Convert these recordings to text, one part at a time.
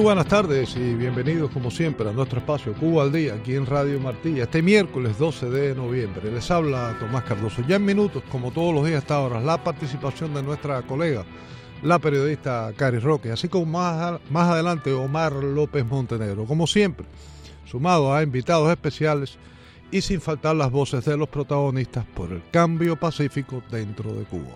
buenas tardes y bienvenidos como siempre a nuestro espacio Cuba al Día aquí en Radio Martí. Este miércoles 12 de noviembre les habla Tomás Cardoso. Ya en minutos, como todos los días hasta ahora, la participación de nuestra colega, la periodista Cari Roque, así como más adelante Omar López Montenegro. Como siempre, sumado a invitados especiales y sin faltar las voces de los protagonistas por el cambio pacífico dentro de Cuba.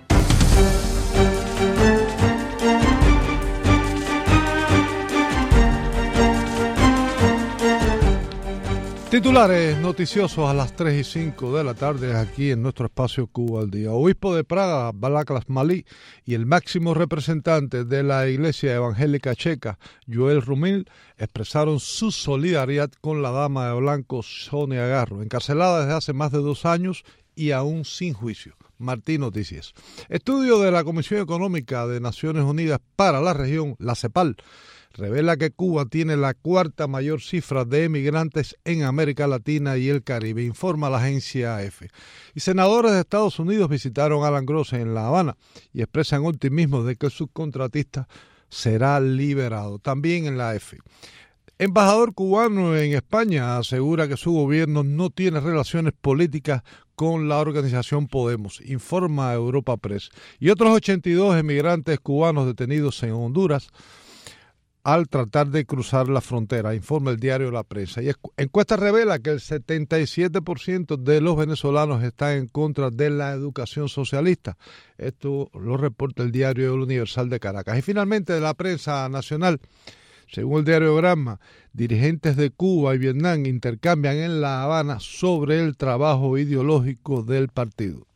Titulares noticiosos a las 3 y 5 de la tarde aquí en nuestro espacio Cuba al Día. Obispo de Praga, Balaklas Malí, y el máximo representante de la Iglesia Evangélica Checa, Joel Rumil, expresaron su solidaridad con la dama de blanco Sonia Garro, encarcelada desde hace más de 2 años y aún sin juicio. Martí Noticias. Estudio de la Comisión Económica de Naciones Unidas para la región, la CEPAL, revela que Cuba tiene la cuarta mayor cifra de emigrantes en América Latina y el Caribe, informa la agencia AF. Y senadores de Estados Unidos visitaron a Alan Gross en La Habana y expresan optimismo de que el subcontratista será liberado. También en la AF. Embajador cubano en España asegura que su gobierno no tiene relaciones políticas con la organización Podemos, informa Europa Press. Y otros 82 emigrantes cubanos detenidos en Honduras al tratar de cruzar la frontera, informa el diario La Prensa. Y encuesta revela que el 77% de los venezolanos están en contra de la educación socialista. Esto lo reporta el diario El Universal de Caracas. Y finalmente de la prensa nacional, según el diario Granma, dirigentes de Cuba y Vietnam intercambian en La Habana sobre el trabajo ideológico del partido.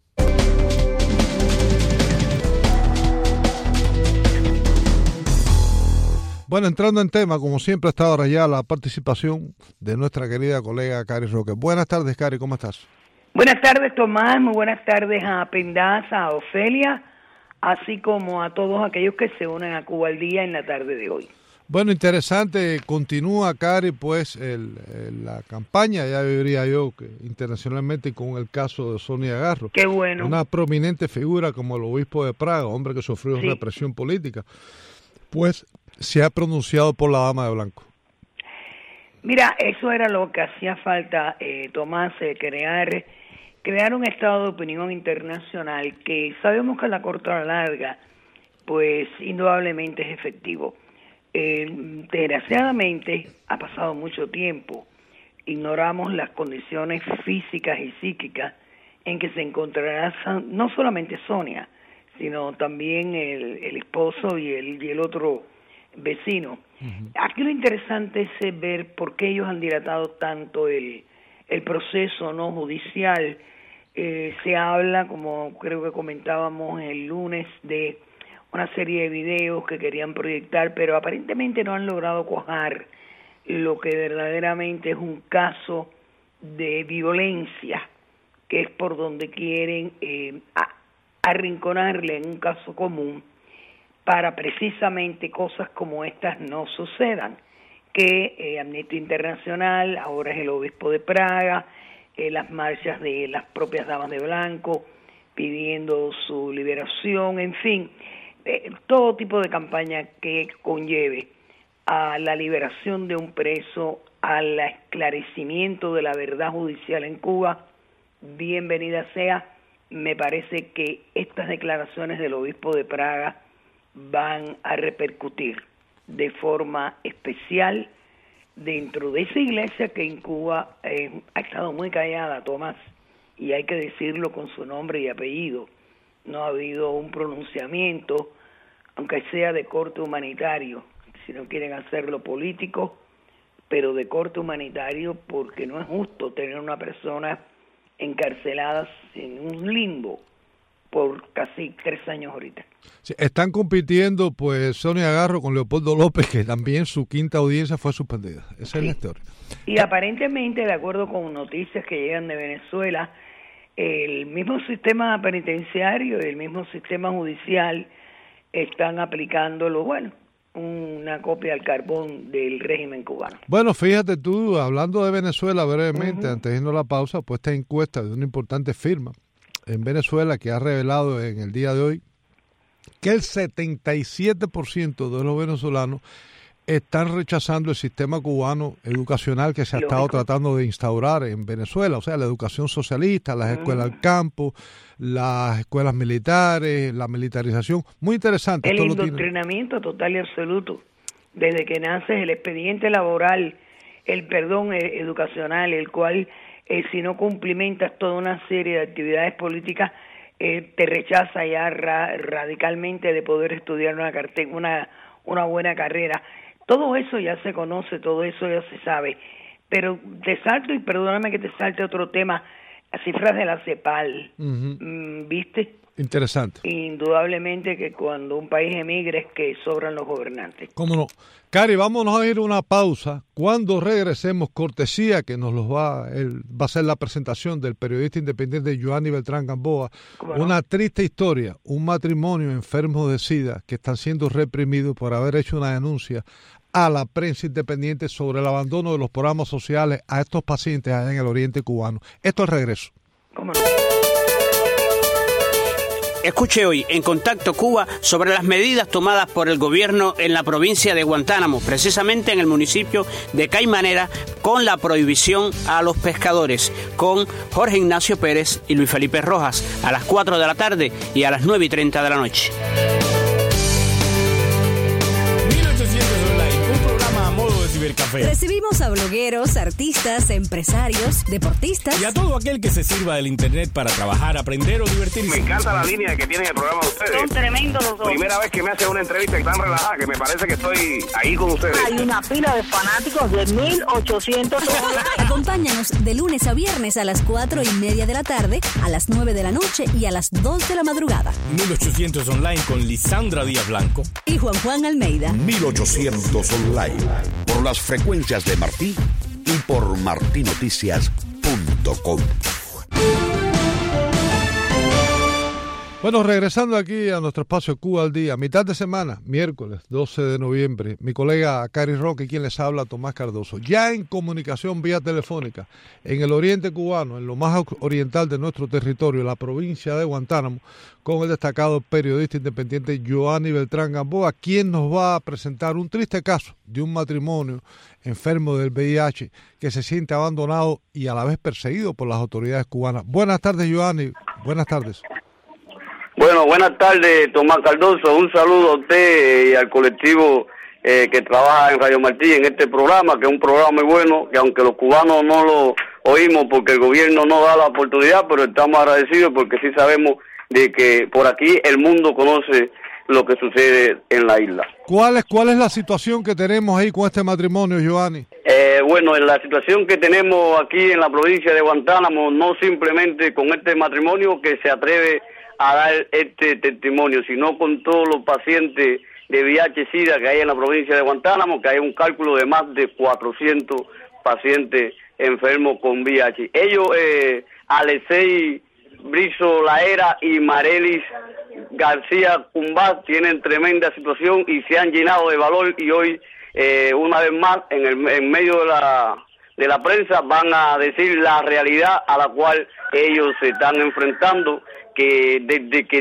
Bueno, entrando en tema, como siempre, hasta ahora ya la participación de nuestra querida colega Cari Roque. Buenas tardes, Cari, ¿cómo estás? Buenas tardes, Tomás. Muy buenas tardes a Pendaza, a Ofelia, así como a todos aquellos que se unen a Cuba al Día en la tarde de hoy. Bueno, interesante. Continúa, Cari, pues la campaña, ya diría yo, que internacionalmente con el caso de Sonia Garro. Qué bueno. Una prominente figura como el obispo de Praga, hombre que sufrió represión política, pues se ha pronunciado por la dama de blanco. Mira, eso era lo que hacía falta, Tomás, crear un estado de opinión internacional que sabemos que a la corta o a la larga, pues indudablemente es efectivo. Desgraciadamente ha pasado mucho tiempo, ignoramos las condiciones físicas y psíquicas en que se encontrará no solamente Sonia, sino también el esposo y el otro vecino. Uh-huh. Aquí lo interesante es ver por qué ellos han dilatado tanto el proceso no judicial. Se habla, como creo que comentábamos el lunes, de una serie de videos que querían proyectar, pero aparentemente no han logrado cuajar lo que verdaderamente es un caso de violencia, que es por donde quieren arrinconarle en un caso común para precisamente cosas como estas no sucedan, que Amnistía Internacional, ahora es el obispo de Praga, las marchas de las propias damas de blanco pidiendo su liberación, en fin, todo tipo de campaña que conlleve a la liberación de un preso, al esclarecimiento de la verdad judicial en Cuba, bienvenida sea. Me parece que estas declaraciones del obispo de Praga van a repercutir de forma especial dentro de esa iglesia que en Cuba ha estado muy callada, Tomás, y hay que decirlo con su nombre y apellido. No ha habido un pronunciamiento, aunque sea de corte humanitario, si no quieren hacerlo político, pero de corte humanitario, porque no es justo tener una persona encarcelada en un limbo por casi 3 años ahorita. Sí, están compitiendo pues Sonia Garro con Leopoldo López, que también su quinta audiencia fue suspendida. Esa es la historia. Y aparentemente, de acuerdo con noticias que llegan de Venezuela, el mismo sistema penitenciario y el mismo sistema judicial están aplicándolo, una copia al carbón del régimen cubano. Bueno, fíjate tú, hablando de Venezuela brevemente, antes de irnos a la pausa, pues esta encuesta de una importante firma en Venezuela que ha revelado en el día de hoy que el 77% de los venezolanos están rechazando el sistema cubano educacional que se ha estado tratando de instaurar en Venezuela, o sea, la educación socialista, las escuelas al campo, las escuelas militares, la militarización. Muy interesante. El indoctrinamiento total y absoluto. Desde que nace el expediente laboral, el perdón educacional, el cual si no cumplimentas toda una serie de actividades políticas, te rechaza ya radicalmente de poder estudiar una buena carrera. Todo eso ya se conoce, todo eso ya se sabe. Pero te salto, y perdóname que te salte otro tema, las cifras de la CEPAL, ¿viste? Interesante. Indudablemente que cuando un país emigra es que sobran los gobernantes. ¿Cómo no? Cari, vámonos a ir a una pausa. Cuando regresemos, cortesía que nos los va a ser la presentación del periodista independiente Joanny Beltrán Gamboa, una triste historia, un matrimonio enfermo de SIDA que están siendo reprimidos por haber hecho una denuncia a la prensa independiente sobre el abandono de los programas sociales a estos pacientes allá en el oriente cubano. Esto es regreso. ¿Cómo no? Escuche hoy en Contacto Cuba sobre las medidas tomadas por el gobierno en la provincia de Guantánamo, precisamente en el municipio de Caimanera, con la prohibición a los pescadores, con Jorge Ignacio Pérez y Luis Felipe Rojas, a las 4 de la tarde y a las 9:30 de la noche. Cibercafé. Recibimos a blogueros, artistas, empresarios, deportistas y a todo aquel que se sirva del internet para trabajar, aprender o divertirse. Me encanta la línea que tienen el programa de ustedes. Son tremendos los dos. Primera vez que me hacen una entrevista tan relajada que me parece que estoy ahí con ustedes. Hay una fila de fanáticos de 1,800 dólares. Acompáñanos de lunes a viernes a las 4:30 de la tarde, a las 9 de la noche y a las 2 de la madrugada. 1800 online con Lisandra Díaz Blanco y Juan Almeida. 1800 online por las frecuencias de Martí y por martinoticias.com. Bueno, regresando aquí a nuestro espacio Cuba al Día, mitad de semana, miércoles 12 de noviembre, mi colega Cari Roque, quien les habla, Tomás Cardoso, ya en comunicación vía telefónica, en el oriente cubano, en lo más oriental de nuestro territorio, la provincia de Guantánamo, con el destacado periodista independiente Joanny Beltrán Gamboa, quien nos va a presentar un triste caso de un matrimonio enfermo del VIH que se siente abandonado y a la vez perseguido por las autoridades cubanas. Buenas tardes, Joanny. Buenas tardes. Bueno, buenas tardes, Tomás Cardoso. Un saludo a usted y al colectivo que trabaja en Radio Martí en este programa, que es un programa muy bueno, que aunque los cubanos no lo oímos porque el gobierno no da la oportunidad, pero estamos agradecidos porque sí sabemos de que por aquí el mundo conoce lo que sucede en la isla. ¿Cuál es la situación que tenemos ahí con este matrimonio, Joanny? Bueno, en la situación que tenemos aquí en la provincia de Guantánamo, no simplemente con este matrimonio que se atreve a dar este testimonio, sino con todos los pacientes de VIH-Sida que hay en la provincia de Guantánamo, que hay un cálculo de más de 400 pacientes enfermos con VIH. Ellos, Alexei Brizo Laera y Marelis García Cumbás, tienen tremenda situación y se han llenado de valor, y hoy, una vez más, en medio de la prensa, van a decir la realidad a la cual ellos se están enfrentando, que desde que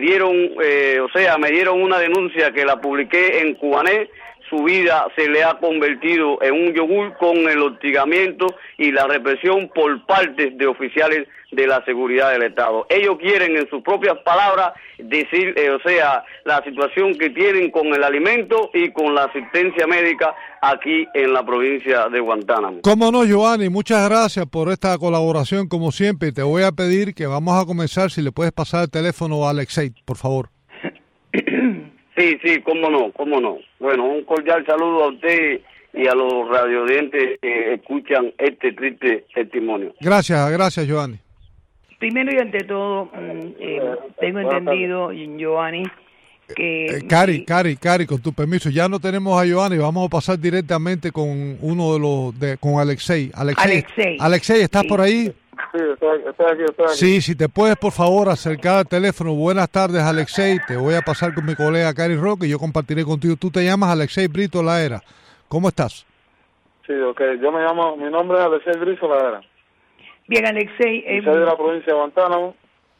me dieron una denuncia que la publiqué en Cubanet, su vida se le ha convertido en un yogur con el hostigamiento y la represión por parte de oficiales de la seguridad del Estado. Ellos quieren, en sus propias palabras, decir, la situación que tienen con el alimento y con la asistencia médica aquí en la provincia de Guantánamo. Cómo no, Joanny, muchas gracias por esta colaboración, como siempre. Te voy a pedir que vamos a comenzar, si le puedes pasar el teléfono a Alexei, por favor. Sí, cómo no. Bueno, un cordial saludo a usted y a los radioaudientes que escuchan este triste testimonio. Gracias, Joanny. Primero y ante todo, tengo entendido, Joanny, que... Cari, con tu permiso, ya no tenemos a Joanny, vamos a pasar directamente con uno de con Alexei. Alexei, ¿estás por ahí? Sí, estoy aquí. Sí, si te puedes, por favor, acercar al teléfono. Buenas tardes, Alexei. Te voy a pasar con mi colega Cari Roque y yo compartiré contigo. Tú te llamas Alexei Brito Laera. ¿Cómo estás? Sí, ok. Mi nombre es Alexei Brito Laera. Bien, Alexei. Soy de la provincia de Guantánamo.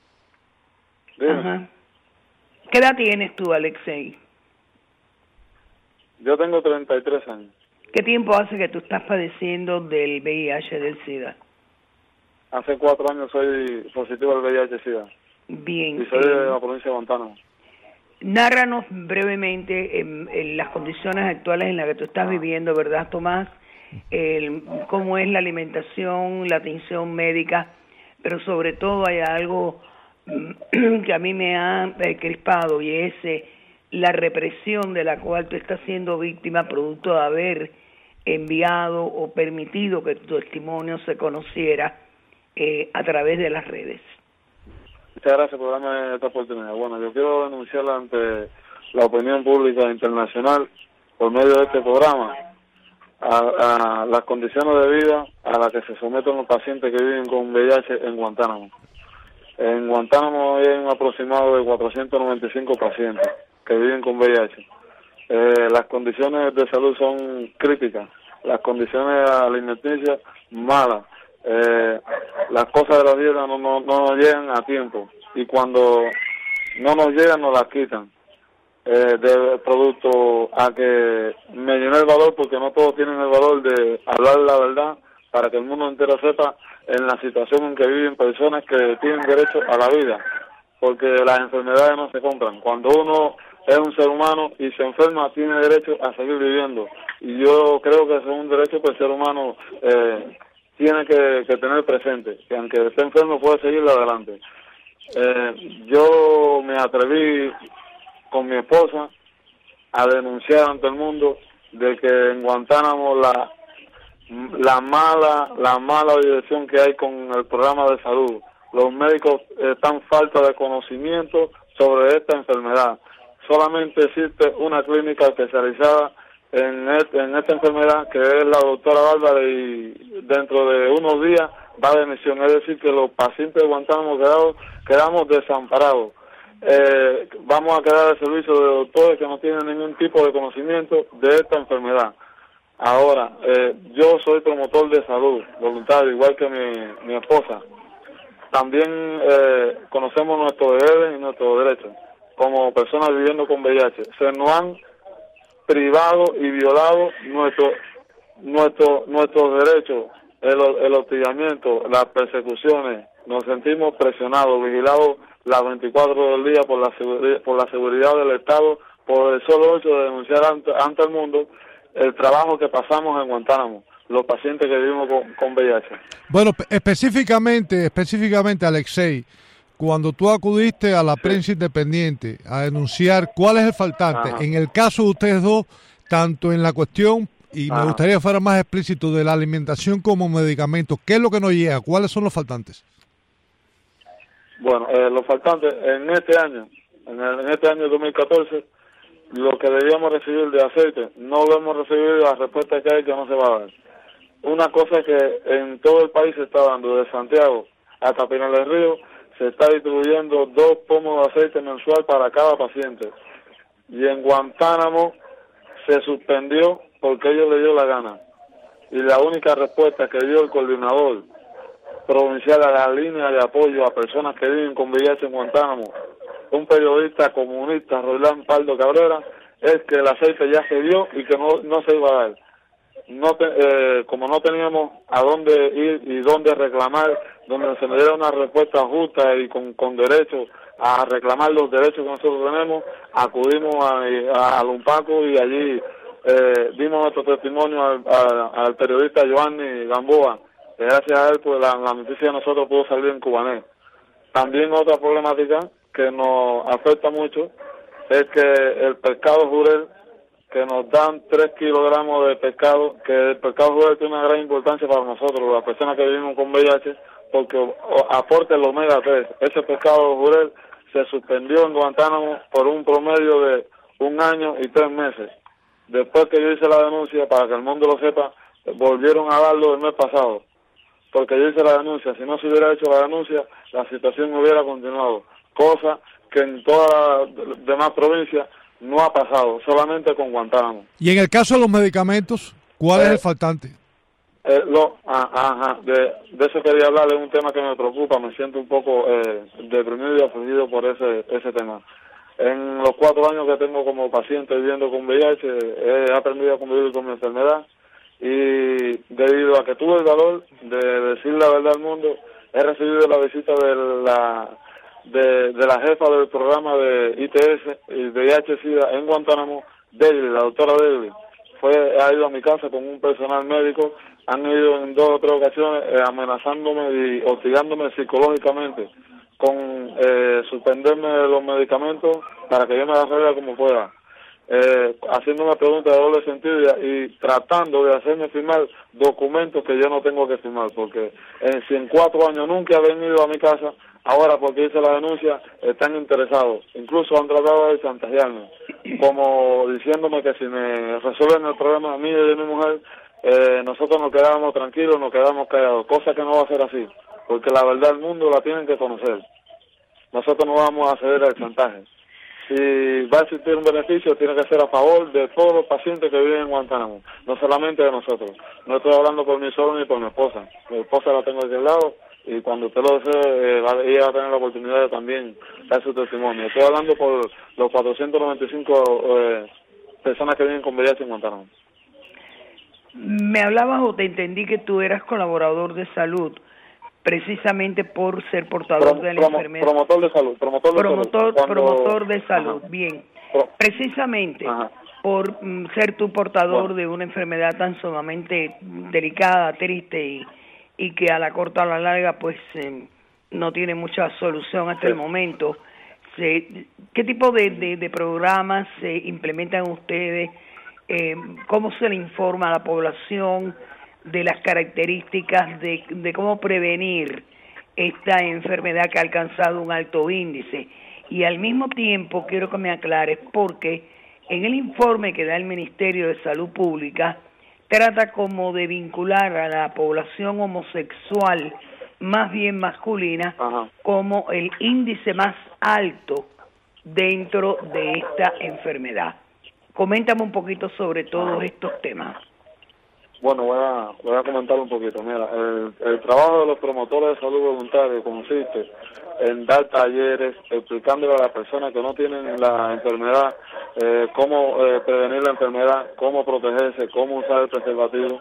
Ajá. ¿Qué edad tienes tú, Alexei? Yo tengo 33 años. ¿Qué tiempo hace que tú estás padeciendo del VIH, del SIDA? Hace 4 años soy positivo al VIH-Sida. Bien. Y soy de la provincia de Guantánamo. Nárranos brevemente en las condiciones actuales en las que tú estás viviendo, ¿verdad, Tomás? Cómo es la alimentación, la atención médica, pero sobre todo hay algo que a mí me ha crispado, y es la represión de la cual tú estás siendo víctima producto de haber enviado o permitido que tu testimonio se conociera a través de las redes. Muchas gracias por darme esta oportunidad. Bueno, yo quiero denunciar ante la opinión pública internacional, por medio de este programa, a las condiciones de vida a las que se someten los pacientes que viven con VIH en Guantánamo. En Guantánamo hay un aproximado de 495 pacientes que viven con VIH. Las condiciones de salud son críticas, las condiciones alimenticias malas, las cosas de la dieta no nos llegan a tiempo, y cuando no nos llegan nos las quitan. De producto a que me llené el valor, porque no todos tienen el valor de hablar la verdad para que el mundo entero sepa en la situación en que viven personas que tienen derecho a la vida, porque las enfermedades no se compran. Cuando uno es un ser humano y se enferma, tiene derecho a seguir viviendo, y yo creo que es un derecho que el ser humano tiene que tener presente, que aunque esté enfermo puede seguir adelante. Yo me atreví con mi esposa a denunciar ante el mundo de que en Guantánamo la mala dirección que hay con el programa de salud, los médicos están falta de conocimiento sobre esta enfermedad. Solamente existe una clínica especializada en esta enfermedad, que es la doctora Bárbara, y dentro de unos días va de emisión. Es decir, que los pacientes de Guantánamo quedamos desamparados. Vamos a quedar al servicio de doctores que no tienen ningún tipo de conocimiento de esta enfermedad. Ahora, yo soy promotor de salud voluntario, igual que mi esposa. También conocemos nuestros deberes y nuestros derechos como personas viviendo con VIH. Se nos han privado y violado nuestros derechos, el hostigamiento, las persecuciones. Nos sentimos presionados, vigilados las 24 del día por la seguridad del Estado, por el solo hecho de denunciar ante el mundo el trabajo que pasamos en Guantánamo, los pacientes que vivimos con VIH. Bueno, específicamente, Alexei, cuando tú acudiste a la prensa independiente a denunciar, ¿cuál es el faltante? Ajá. En el caso de ustedes dos, tanto en la cuestión, y me gustaría que fuera más explícito, de la alimentación como medicamentos, ¿qué es lo que nos llega? ¿Cuáles son los faltantes? Bueno, los faltantes en este año 2014, lo que debíamos recibir de aceite, no lo hemos recibido, la respuesta que hay que no se va a dar. Una cosa que en todo el país se está dando, de Santiago hasta Pinal del Río, se está distribuyendo 2 pomos de aceite mensual para cada paciente. Y en Guantánamo se suspendió porque ellos le dio la gana. Y la única respuesta que dio el coordinador provincial a la línea de apoyo a personas que viven con VIH en Guantánamo, un periodista comunista, Roilán Pardo Cabrera, es que el aceite ya se dio y que no se iba a dar. Como no teníamos a dónde ir y dónde reclamar, donde se nos diera una respuesta justa y con derecho a reclamar los derechos que nosotros tenemos, acudimos a Lumpaco, y allí dimos nuestro testimonio al periodista Giovanni Gamboa, que gracias a él pues la noticia de nosotros pudo salir en Cubanet. También otra problemática que nos afecta mucho es que el pescado jurel, que nos dan 3 kilogramos de pescado, que el pescado jurel tiene una gran importancia para nosotros, las personas que vivimos con VIH, porque aporta el omega 3. Ese pescado jurel se suspendió en Guantánamo por un promedio de 1 año y 3 meses. Después que yo hice la denuncia, para que el mundo lo sepa, volvieron a darlo el mes pasado, porque yo hice la denuncia. Si no se hubiera hecho la denuncia, la situación hubiera continuado, cosa que en todas las demás provincias no ha pasado, solamente con Guantánamo. Y en el caso de los medicamentos, ¿cuál es el faltante? De eso quería hablar, es un tema que me preocupa, me siento un poco deprimido y afligido por ese tema. En los 4 años que tengo como paciente viviendo con VIH, he aprendido a convivir con mi enfermedad, y debido a que tuve el valor de decir la verdad al mundo, he recibido la visita de la jefa del programa de ITS y de VIH-Sida en Guantánamo, Daily, la doctora Daily. Ha ido a mi casa con un personal médico, han ido en 2 o 3 ocasiones amenazándome y hostigándome psicológicamente con suspenderme los medicamentos para que yo me arregle como pueda, haciéndome preguntas de doble sentido y tratando de hacerme firmar documentos que yo no tengo que firmar, porque si en 4 años nunca he venido a mi casa, ahora porque hice la denuncia están interesados, incluso han tratado de chantajearme, como diciéndome que si me resuelven el problema mío y de mi mujer, nosotros nos quedábamos tranquilos, nos quedamos callados, cosa que no va a ser así, porque la verdad del mundo la tienen que conocer. Nosotros no vamos a ceder al chantaje. Si va a existir un beneficio, tiene que ser a favor de todos los pacientes que viven en Guantánamo, no solamente de nosotros. No estoy hablando por mí solo ni por mi esposa. Mi esposa la tengo aquí al lado y cuando usted lo desee, ella va a tener la oportunidad de también dar su testimonio. Estoy hablando por los 495 personas que viven con VIH en Guantánamo. Me hablabas o te entendí que tú eras colaborador de salud, precisamente por ser portador de la enfermedad. Promotor de salud. Promotor de salud, ajá. Bien. Precisamente ajá. Por ser tu portador de una enfermedad tan sumamente delicada, triste y que a la corta o a la larga pues no tiene mucha solución hasta el momento. ¿Qué tipo de programas se implementan ustedes? ¿Cómo se le informa a la población de las características de cómo prevenir esta enfermedad que ha alcanzado un alto índice? Y al mismo tiempo quiero que me aclares, porque en el informe que da el Ministerio de Salud Pública trata como de vincular a la población homosexual, más bien masculina, ajá, como el índice más alto dentro de esta enfermedad. Coméntame un poquito sobre todos estos temas. Bueno, voy a comentar un poquito. Mira, el trabajo de los promotores de salud voluntaria consiste en dar talleres explicándole a las personas que no tienen la enfermedad cómo prevenir la enfermedad, cómo protegerse, cómo usar el preservativo,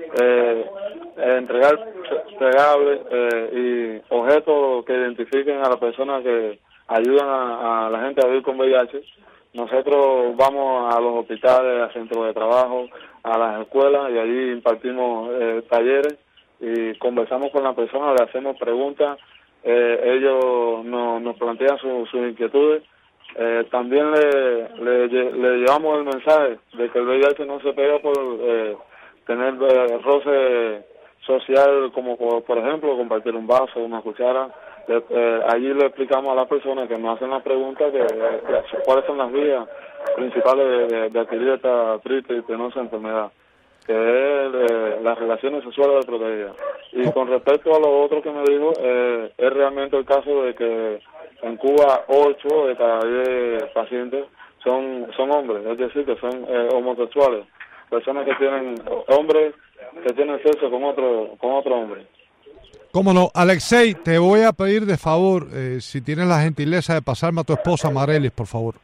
entregar pegables y objetos que identifiquen a las personas que ayudan a la gente a vivir con VIH. Nosotros vamos a los hospitales, a centros de trabajo, a las escuelas y allí impartimos talleres y conversamos con las personas, le hacemos preguntas, ellos nos plantean sus inquietudes. También le llevamos el mensaje de que el VIH no se pega por tener roce social, como por ejemplo compartir un vaso, una cuchara. Allí le explicamos a las personas que nos hacen las preguntas de cuáles son las vías principales de adquirir esta triste y penosa enfermedad, que es las relaciones sexuales desprotegidas. Y con respecto a lo otro que me dijo, es realmente el caso de que en Cuba 8 de cada 10 pacientes son hombres, es decir, que son homosexuales, personas que tienen hombres que tienen sexo con otro hombre. Cómo no, Alexei, te voy a pedir de favor, si tienes la gentileza de pasarme a tu esposa Marelis, por favor.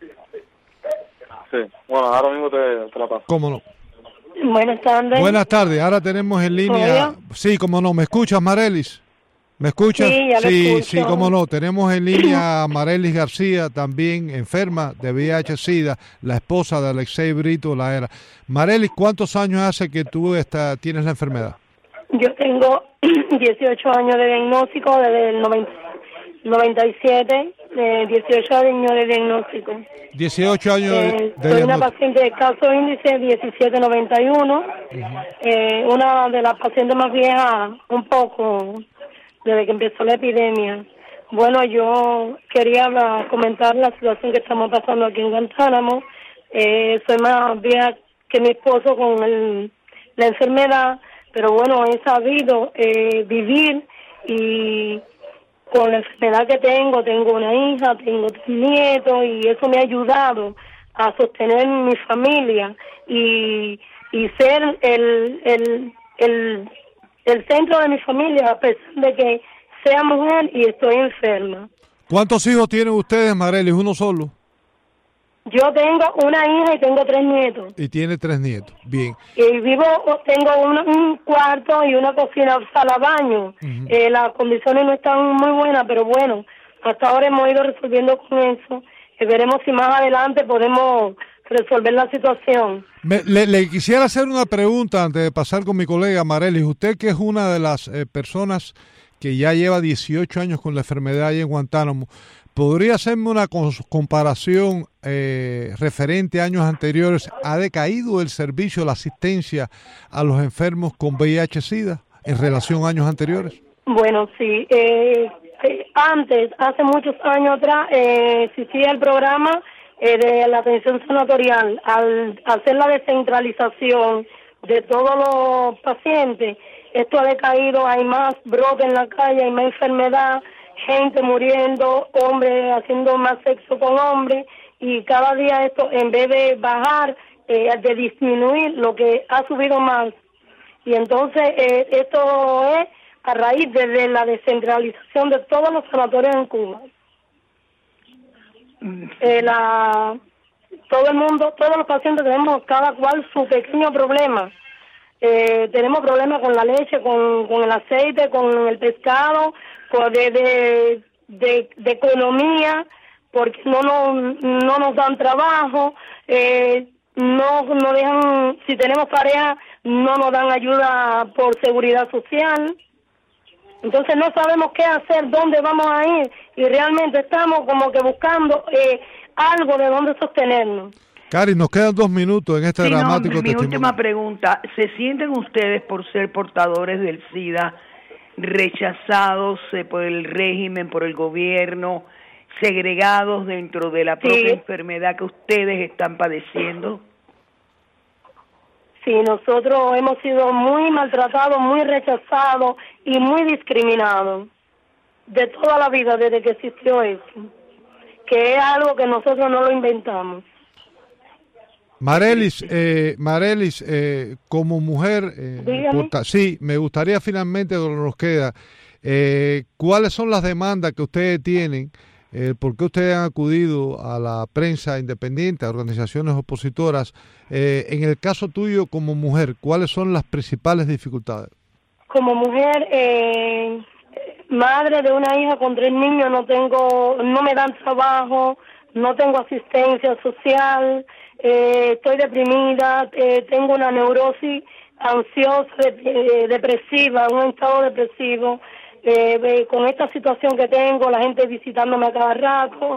Sí, bueno, ahora mismo te la paso. Cómo no. Buenas tardes. Buenas tardes, ahora tenemos en línea... Sí, cómo no, ¿me escuchas, Marelis? ¿Me escuchas? Sí, ya me escucho. Sí, cómo no, tenemos en línea a Marelis García, también enferma de VIH-Sida, la esposa de Alexei Brito Lahera. Marelis, ¿cuántos años hace que tú tienes la enfermedad? Yo tengo 18 años de diagnóstico desde el 97, 18 años de diagnóstico. 18 años de soy diagnóstico. una paciente de caso índice 1791, una de las pacientes más viejas, un poco, desde que empezó la epidemia. Bueno, yo quería comentar la situación que estamos pasando aquí en Guantánamo. Soy más vieja que mi esposo con la enfermedad, pero bueno, he sabido vivir y con la enfermedad que tengo una hija, tengo 3 nietos y eso me ha ayudado a sostener mi familia y ser el centro de mi familia a pesar de que sea mujer y estoy enferma. ¿Cuántos hijos tienen ustedes, Marelis? ¿Uno solo? Yo tengo una hija y tengo 3 nietos. Y tiene 3 nietos, bien. Y tengo un cuarto y una cocina, sala, baño. Las condiciones no están muy buenas, pero bueno, hasta ahora hemos ido resolviendo con eso. Veremos si más adelante podemos resolver la situación. Le quisiera hacer una pregunta antes de pasar con mi colega Marelis. Usted, que es una de las personas que ya lleva 18 años con la enfermedad ahí en Guantánamo, ¿podría hacerme una comparación referente a años anteriores? ¿Ha decaído el servicio, la asistencia a los enfermos con VIH-Sida en relación a años anteriores? Bueno, sí. Antes, hace muchos años atrás, existía el programa de la atención sanatorial. Al hacer la descentralización de todos los pacientes, esto ha decaído, hay más brote en la calle, hay más enfermedad, gente muriendo, hombres haciendo más sexo con hombres, y cada día esto, en vez de bajar, de disminuir, lo que ha subido más. Y entonces esto es a raíz de la descentralización de todos los sanatorios en Cuba. Todo el mundo, todos los pacientes tenemos cada cual su pequeño problema. Tenemos problemas con la leche, con el aceite, con el pescado, de economía, porque no nos dan trabajo, no dejan, si tenemos pareja, no nos dan ayuda por seguridad social. Entonces no sabemos qué hacer, dónde vamos a ir, y realmente estamos como que buscando algo de dónde sostenernos. Cari, nos quedan 2 minutos en este dramático testimonio. Mi última pregunta, ¿se sienten ustedes, por ser portadores del SIDA, rechazados por el régimen, por el gobierno, segregados dentro de la propia enfermedad que ustedes están padeciendo? Sí, nosotros hemos sido muy maltratados, muy rechazados y muy discriminados de toda la vida desde que existió eso, que es algo que nosotros no lo inventamos. Marelis, como mujer, sí, me gustaría finalmente, lo que nos queda, ¿cuáles son las demandas que ustedes tienen? ¿Por qué ustedes han acudido a la prensa independiente, a organizaciones opositoras? En el caso tuyo como mujer, ¿cuáles son las principales dificultades? Como mujer, madre de una hija con 3 niños, no me dan trabajo, no tengo asistencia social, estoy deprimida, tengo una neurosis ansiosa, depresiva, un estado depresivo. Con esta situación que tengo, la gente visitándome a cada rato,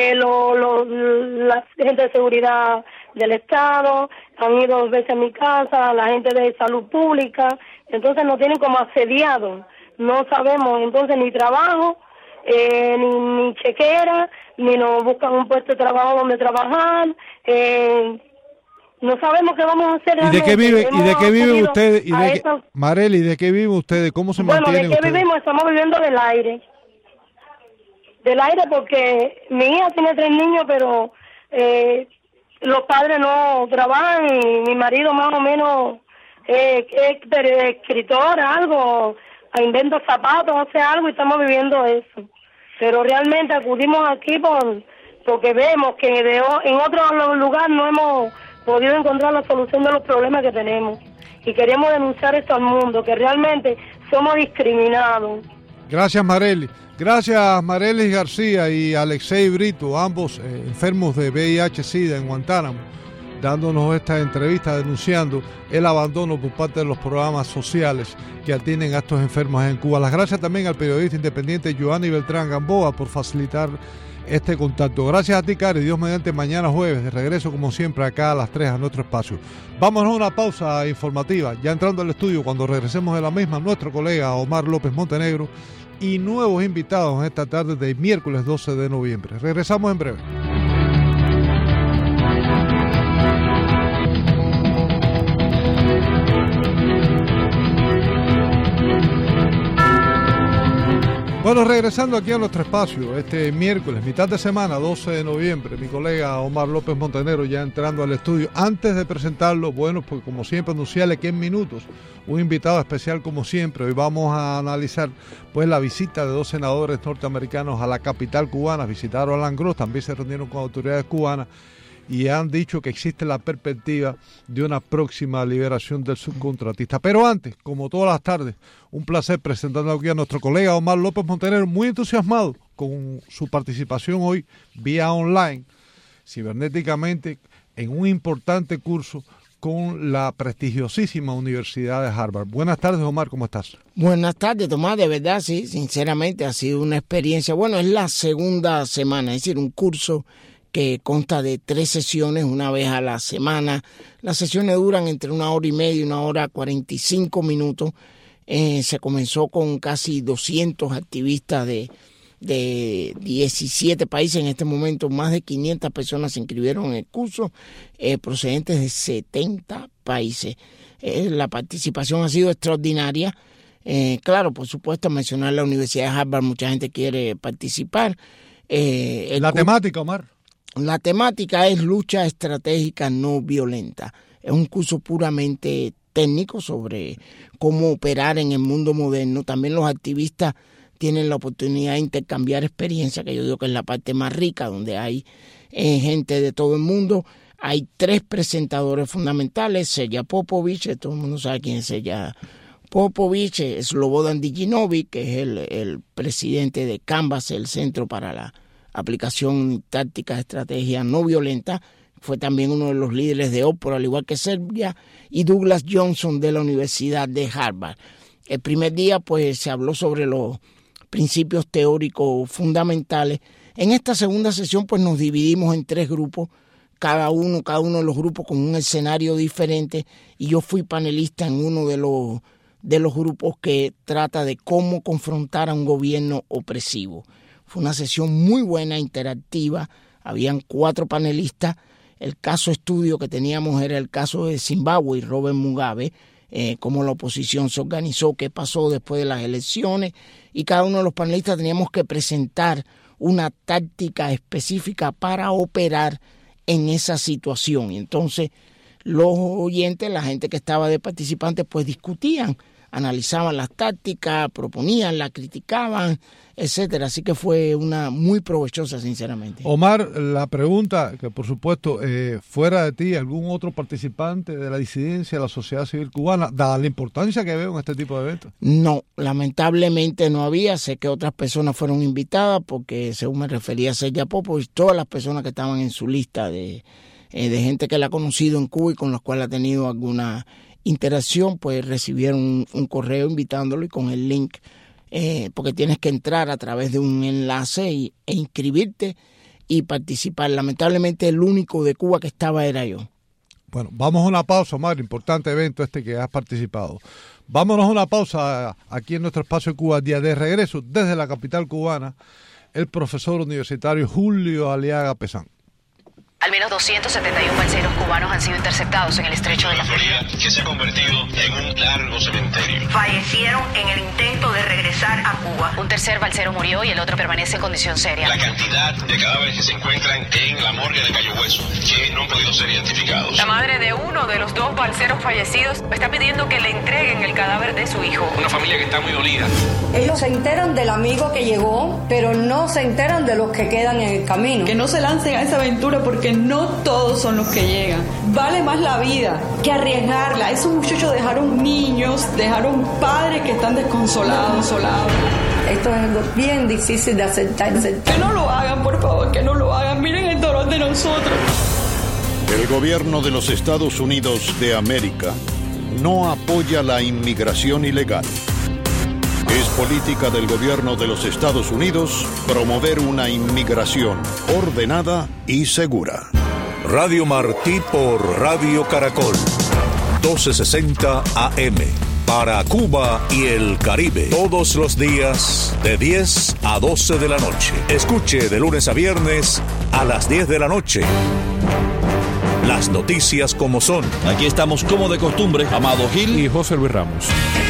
la gente de seguridad del Estado han ido 2 veces a mi casa, la gente de salud pública, entonces nos tienen como asediados, no sabemos entonces ni trabajo, ni chequera, ni nos buscan un puesto de trabajo donde trabajar, no sabemos qué vamos a hacer. ¿Y de qué viven ustedes? Marely, ¿de qué viven ustedes? ¿Cómo se mantienen ustedes? Bueno, ¿de qué vivimos? Estamos viviendo del aire. Del aire porque mi hija tiene 3 niños, pero los padres no trabajan y mi marido más o menos es escritor, algo, inventa zapatos, hace algo y estamos viviendo eso. Pero realmente acudimos aquí porque vemos que en otro lugar no hemos podido encontrar la solución de los problemas que tenemos, y queremos denunciar esto al mundo, que realmente somos discriminados. Gracias, Marely. Gracias, Marelis García y Alexei Brito, ambos enfermos de VIH-Sida en Guantánamo, dándonos esta entrevista denunciando el abandono por parte de los programas sociales que atienden a estos enfermos en Cuba. Las gracias también al periodista independiente Giovanni Beltrán Gamboa por facilitar este contacto. Gracias a ti, Cari. Dios mediante, mañana jueves, de regreso como siempre acá a las 3 a nuestro espacio. Vámonos a una pausa informativa. Ya entrando al estudio, cuando regresemos de la misma, nuestro colega Omar López Montenegro y nuevos invitados en esta tarde de miércoles 12 de noviembre. Regresamos en breve. Bueno, regresando aquí a nuestro espacio, este miércoles, mitad de semana, 12 de noviembre, mi colega Omar López Montenegro ya entrando al estudio. Antes de presentarlo, bueno, pues como siempre anunciarle que en minutos, un invitado especial como siempre. Hoy vamos a analizar pues la visita de 2 senadores norteamericanos a la capital cubana. Visitaron Alan Gross, también se reunieron con autoridades cubanas y han dicho que existe la perspectiva de una próxima liberación del subcontratista. Pero antes, como todas las tardes, un placer presentando aquí a nuestro colega Omar López Montenegro, muy entusiasmado con su participación hoy vía online, cibernéticamente, en un importante curso con la prestigiosísima Universidad de Harvard. Buenas tardes, Omar, ¿cómo estás? Buenas tardes, Tomás, de verdad, sí, sinceramente ha sido una experiencia. Bueno, es la segunda semana, es decir, un curso que consta de 3 sesiones, una vez a la semana. Las sesiones duran entre 1 hora y media y 1 hora 45 minutos. Se comenzó con casi 200 activistas de 17 países. En este momento más de 500 personas se inscribieron en el curso, procedentes de 70 países. La participación ha sido extraordinaria. Claro, por supuesto, mencionar la Universidad de Harvard, mucha gente quiere participar. La temática, Omar. La temática es lucha estratégica no violenta. Es un curso puramente técnico sobre cómo operar en el mundo moderno. También los activistas tienen la oportunidad de intercambiar experiencia, que yo digo que es la parte más rica, donde hay gente de todo el mundo. Hay 3 presentadores fundamentales: Sergej Popovich, todo el mundo sabe quién es Sergej Popovich, Slobodan Dijinovic, que es el presidente de Canvas, el Centro para la Aplicación Táctica de Estrategia No Violenta. Fue también uno de los líderes de OPPO, al igual que Serbia, y Douglas Johnson de la Universidad de Harvard. El primer día, pues, se habló sobre los principios teóricos fundamentales. En esta segunda sesión, pues, nos dividimos en 3 grupos, cada uno de los grupos con un escenario diferente, y yo fui panelista en uno de los grupos que trata de cómo confrontar a un gobierno opresivo. Fue una sesión muy buena, interactiva. Habían 4 panelistas. El caso estudio que teníamos era el caso de Zimbabue y Robert Mugabe, cómo la oposición se organizó, qué pasó después de las elecciones, y cada uno de los panelistas teníamos que presentar una táctica específica para operar en esa situación. Y entonces los oyentes, la gente que estaba de participantes, pues discutían, analizaban las tácticas, proponían, las criticaban, etcétera. Así que fue una muy provechosa, sinceramente. Omar, la pregunta que, por supuesto, fuera de ti, ¿algún otro participante de la disidencia de la sociedad civil cubana, dada la importancia que veo en este tipo de eventos? No, lamentablemente no había. Sé que otras personas fueron invitadas porque, según me refería a Sergej Popovich, todas las personas que estaban en su lista de gente que la ha conocido en Cuba y con las cuales ha tenido alguna interacción, pues recibieron un correo invitándolo y con el link, porque tienes que entrar a través de un enlace e inscribirte y participar. Lamentablemente el único de Cuba que estaba era yo. Bueno, vamos a una pausa, Omar, importante evento que has participado. Vámonos a una pausa aquí en nuestro espacio Cuba Día. De regreso desde la capital cubana, el profesor universitario Julio Aliaga Pesán. Al menos 271 balseros cubanos han sido interceptados en el estrecho de la Florida, que se ha convertido en un largo cementerio. Fallecieron en el intento de regresar a Cuba. Un tercer balsero murió y el otro permanece en condición seria. La cantidad de cadáveres que se encuentran en la morgue de Cayo Hueso, que no han podido ser identificados. La madre de uno de los 2 balseros fallecidos está pidiendo que le entreguen el cadáver de su hijo. Una familia que está muy dolida. Ellos se enteran del amigo que llegó, pero no se enteran de los que quedan en el camino. Que no se lancen a esa aventura porque no todos son los que llegan. Vale más la vida que arriesgarla. Esos muchachos dejaron niños, dejaron padres que están desconsolados. Esto es algo bien difícil de aceptar. Que no lo hagan, por favor, que no lo hagan. Miren el dolor de nosotros. El gobierno de los Estados Unidos de América no apoya la inmigración ilegal. Es política del gobierno de los Estados Unidos promover una inmigración ordenada y segura. Radio Martí por Radio Caracol, 1260 AM, para Cuba y el Caribe, todos los días de 10 a 12 de la noche. Escuche de lunes a viernes a las 10 de la noche. Las noticias como son. Aquí estamos como de costumbre, Amado Gil y José Luis Ramos.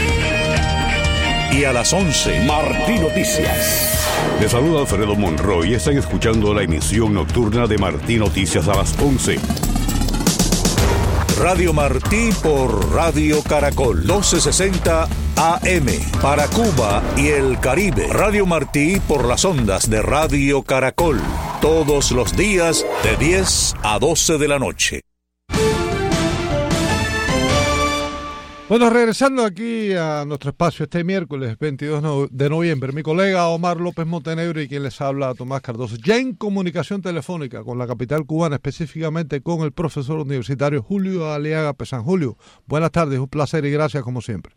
Y a las 11, Martí Noticias. Les saluda Alfredo Monroy y están escuchando la emisión nocturna de Martí Noticias a las 11. Radio Martí por Radio Caracol, 1260 AM, para Cuba y el Caribe. Radio Martí por las ondas de Radio Caracol. todos los días de 10 a 12 de la noche. Bueno, regresando aquí a nuestro espacio este miércoles 22 de noviembre, mi colega Omar López Montenegro y quien les habla, Tomás Cardoso, ya en comunicación telefónica con la capital cubana, específicamente con el profesor universitario Julio Aliaga Pesán. Julio, buenas tardes, un placer y gracias como siempre.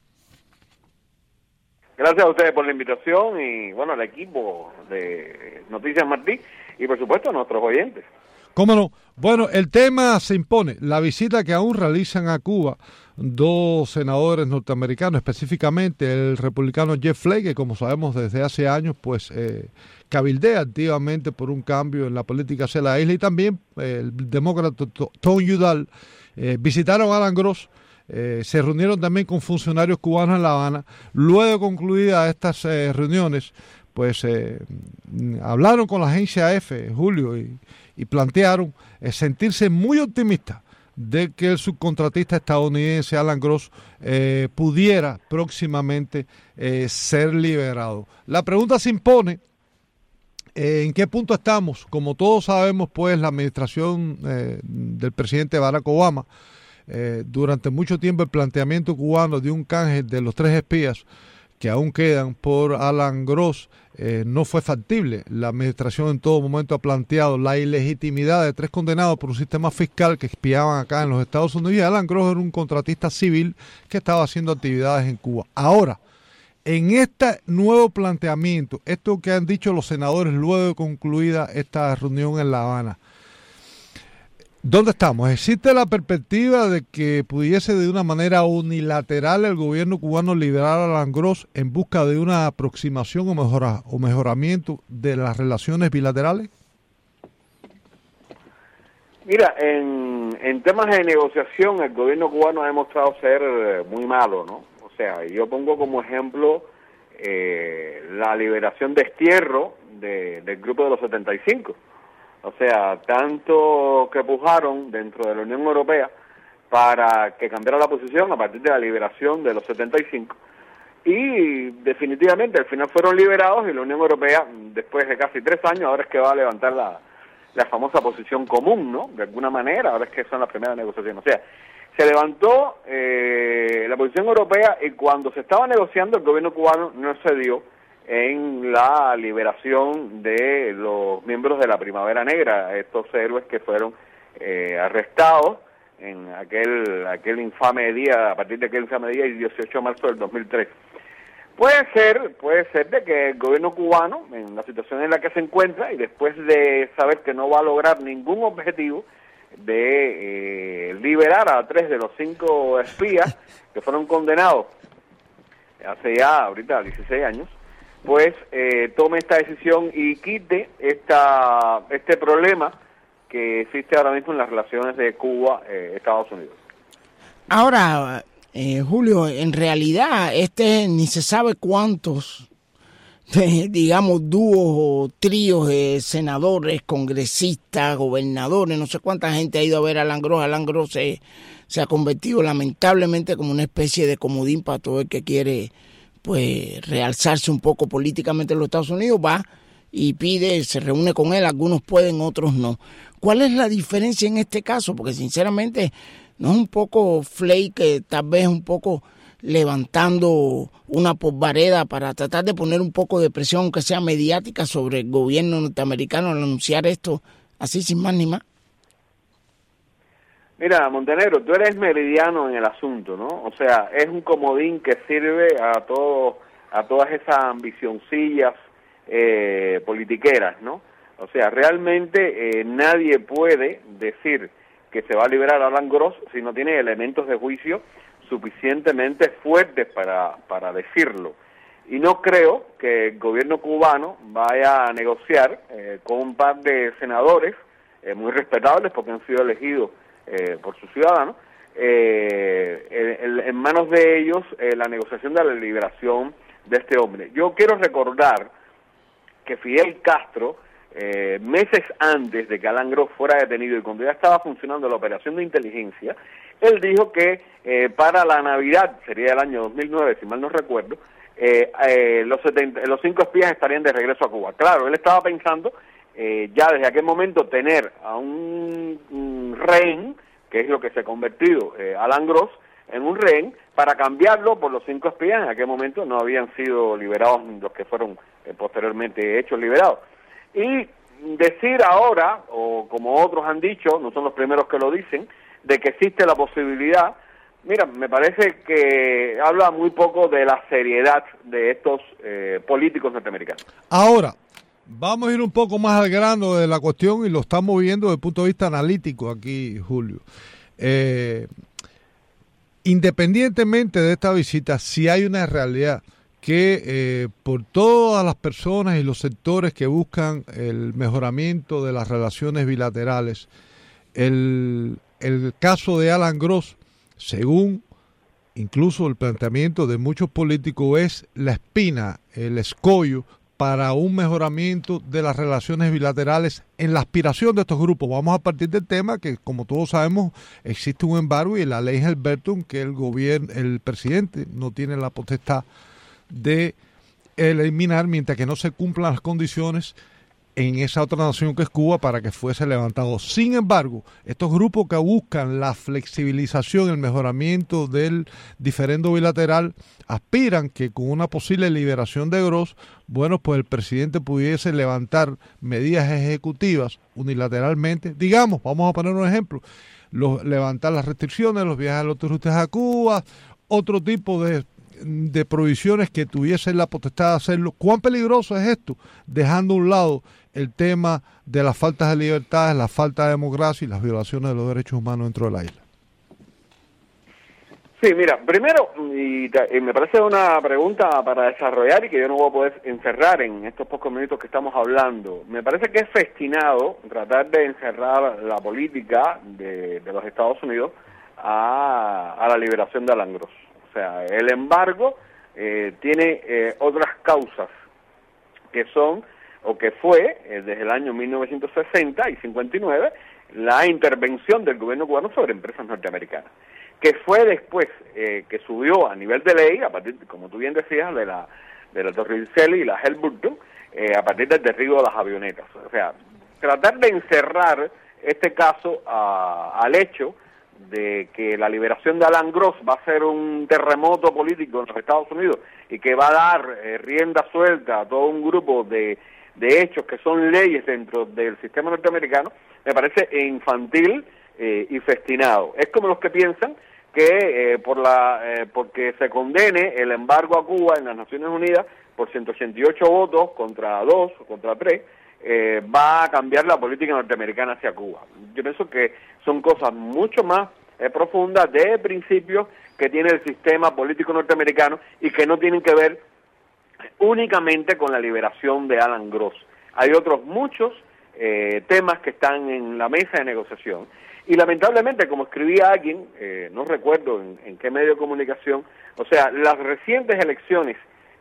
Gracias a ustedes por la invitación y, bueno, al equipo de Noticias Martí y, por supuesto, a nuestros oyentes. ¿Cómo no? Bueno, el tema se impone. La visita que aún realizan a Cuba dos senadores norteamericanos, específicamente el republicano Jeff Flake, que como sabemos desde hace años, pues cabildea activamente por un cambio en la política hacia la isla, y también el demócrata Tom Udall, visitaron a Alan Gross. Se reunieron también con funcionarios cubanos en La Habana. Luego de concluidas estas reuniones, pues hablaron con la agencia EFE, Julio, y plantearon sentirse muy optimistas de que el subcontratista estadounidense Alan Gross pudiera próximamente ser liberado. La pregunta se impone, ¿en qué punto estamos? Como todos sabemos, pues la administración del presidente Barack Obama, durante mucho tiempo el planteamiento cubano de un canje de los 3 espías que aún quedan por Alan Gross no fue factible. La administración en todo momento ha planteado la ilegitimidad de 3 condenados por un sistema fiscal que espiaban acá en los Estados Unidos, y Alan Gross era un contratista civil que estaba haciendo actividades en Cuba. Ahora, en este nuevo planteamiento, esto que han dicho los senadores luego de concluida esta reunión en La Habana, ¿dónde estamos? ¿Existe la perspectiva de que pudiese de una manera unilateral el gobierno cubano liberar a Alan Gross en busca de una aproximación o mejoramiento de las relaciones bilaterales? Mira, en temas de negociación el gobierno cubano ha demostrado ser muy malo, ¿no? O sea, yo pongo como ejemplo la liberación de destierro del grupo de los 75. O sea, tanto que pujaron dentro de la Unión Europea para que cambiara la posición a partir de la liberación de los 75. Y definitivamente al final fueron liberados, y la Unión Europea, después de casi 3 años, ahora es que va a levantar la famosa posición común, ¿no? De alguna manera, ahora es que son las primeras negociaciones. O sea, se levantó la posición europea, y cuando se estaba negociando el gobierno cubano no cedió en la liberación de los miembros de la Primavera Negra, estos héroes que fueron arrestados en aquel infame día, a partir de aquel infame día, el 18 de marzo del 2003. Puede ser de que el gobierno cubano, en la situación en la que se encuentra, y después de saber que no va a lograr ningún objetivo de liberar a 3 de los 5 espías que fueron condenados hace ya ahorita 16 años, pues tome esta decisión y quite este problema que existe ahora mismo en las relaciones de Cuba-Estados Unidos. Ahora, Julio, en realidad ni se sabe cuántos, digamos, dúos o tríos de senadores, congresistas, gobernadores, no sé cuánta gente ha ido a ver a Alan Gross. Alan Gross se ha convertido lamentablemente como una especie de comodín para todo el que quiere pues realzarse un poco políticamente en los Estados Unidos, va y pide, se reúne con él, algunos pueden, otros no. ¿Cuál es la diferencia en este caso? Porque sinceramente no es un poco Flake, tal vez un poco levantando una polvareda para tratar de poner un poco de presión, aunque sea mediática, sobre el gobierno norteamericano al anunciar esto así sin más ni más? Mira, Montenegro, tú eres meridiano en el asunto, ¿no? O sea, es un comodín que sirve a todas esas ambicioncillas politiqueras, ¿no? O sea, realmente nadie puede decir que se va a liberar a Alan Gross si no tiene elementos de juicio suficientemente fuertes para decirlo. Y no creo que el gobierno cubano vaya a negociar con un par de senadores muy respetables, porque han sido elegidos por sus ciudadanos, en manos de ellos la negociación de la liberación de este hombre. Yo quiero recordar que Fidel Castro, meses antes de que Alan Gross fuera detenido y cuando ya estaba funcionando la operación de inteligencia, él dijo que para la Navidad, sería el año 2009, si mal no recuerdo, los 5 espías estarían de regreso a Cuba. Claro, él estaba pensando ya desde aquel momento tener a un rehén, que es lo que se ha convertido Alan Gross, en un rehén, para cambiarlo por los 5 espías. En aquel momento no habían sido liberados los que fueron posteriormente hechos liberados. Y decir ahora, o como otros han dicho, no son los primeros que lo dicen, de que existe la posibilidad, mira, me parece que habla muy poco de la seriedad de estos políticos norteamericanos. Ahora, vamos a ir un poco más al grano de la cuestión y lo estamos viendo desde el punto de vista analítico aquí, Julio. Independientemente de esta visita, si hay una realidad que por todas las personas y los sectores que buscan el mejoramiento de las relaciones bilaterales, el caso de Alan Gross, según incluso el planteamiento de muchos políticos, es la espina, el escollo para un mejoramiento de las relaciones bilaterales en la aspiración de estos grupos. Vamos a partir del tema que, como todos sabemos, existe un embargo y la ley Helberton, que el presidente no tiene la potestad de eliminar mientras que no se cumplan las condiciones en esa otra nación que es Cuba para que fuese levantado. Sin embargo, estos grupos que buscan la flexibilización, el mejoramiento del diferendo bilateral, aspiran que con una posible liberación de Gross, bueno, pues el presidente pudiese levantar medidas ejecutivas unilateralmente. Digamos, vamos a poner un ejemplo, levantar las restricciones, los viajes a los turistas a Cuba, otro tipo de prohibiciones que tuviesen la potestad de hacerlo. ¿Cuán peligroso es esto? Dejando a un lado el tema de las faltas de libertades, la falta de democracia y las violaciones de los derechos humanos dentro de la isla. Sí, mira, primero, y me parece una pregunta para desarrollar y que yo no voy a poder encerrar en estos pocos minutos que estamos hablando. Me parece que es festinado tratar de encerrar la política de los Estados Unidos a la liberación de Alan Gross. O sea, el embargo tiene otras causas que son, o que fue, desde el año 1960 y 59, la intervención del gobierno cubano sobre empresas norteamericanas, que fue después que subió a nivel de ley, a partir, como tú bien decías, de la Torre Ricelli y la Helberton, a partir del derribo de las avionetas. O sea, tratar de encerrar este caso al hecho de que la liberación de Alan Gross va a ser un terremoto político en los Estados Unidos y que va a dar rienda suelta a todo un grupo de hechos que son leyes dentro del sistema norteamericano, me parece infantil y festinado. Es como los que piensan que porque se condene el embargo a Cuba en las Naciones Unidas por 188 votos contra 2 o contra 3, va a cambiar la política norteamericana hacia Cuba. Yo pienso que son cosas mucho más profundas de principios que tiene el sistema político norteamericano y que no tienen que ver únicamente con la liberación de Alan Gross. Hay otros muchos temas que están en la mesa de negociación y lamentablemente, como escribía alguien, no recuerdo en qué medio de comunicación, o sea, las recientes elecciones